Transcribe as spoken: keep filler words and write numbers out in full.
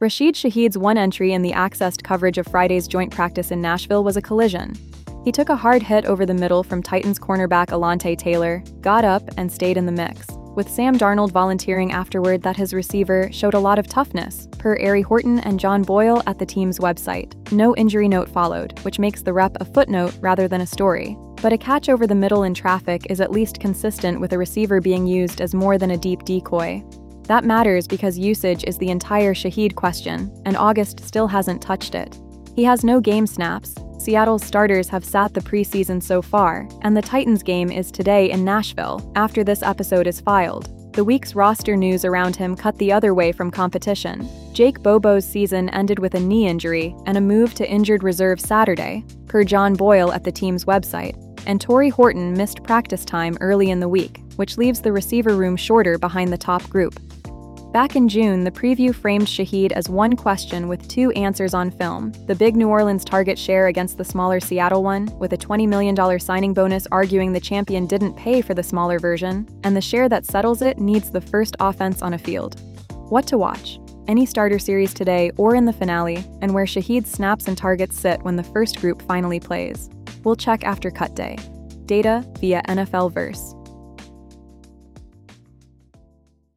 Rashid Shaheed's one entry in the accessed coverage of Friday's joint practice in Nashville was a collision. He took a hard hit over the middle from Titans cornerback Alontae Taylor, got up, and stayed in the mix, with Sam Darnold volunteering afterward that his receiver showed a lot of toughness, per Ari Horton and John Boyle at the team's website. No injury note followed, which makes the rep a footnote rather than a story. But a catch over the middle in traffic is at least consistent with a receiver being used as more than a deep decoy. That matters because usage is the entire Shaheed question, and August still hasn't touched it. He has no game snaps. Seattle's starters have sat the preseason so far, and the Titans game is today in Nashville, after this episode is filed. The week's roster news around him cut the other way from competition. Jake Bobo's season ended with a knee injury and a move to injured reserve Saturday, per John Boyle at the team's website, and Torrey Horton missed practice time early in the week, which leaves the receiver room shorter behind the top group. Back in June, the preview framed Shaheed as one question with two answers on film: the big New Orleans target share against the smaller Seattle one, with a twenty million dollars signing bonus arguing the champion didn't pay for the smaller version, and the share that settles it needs the first offense on a field. What to watch? Any starter series today or in the finale, and where Shaheed's snaps and targets sit when the first group finally plays. We'll check after cut day. Data via N F L Verse.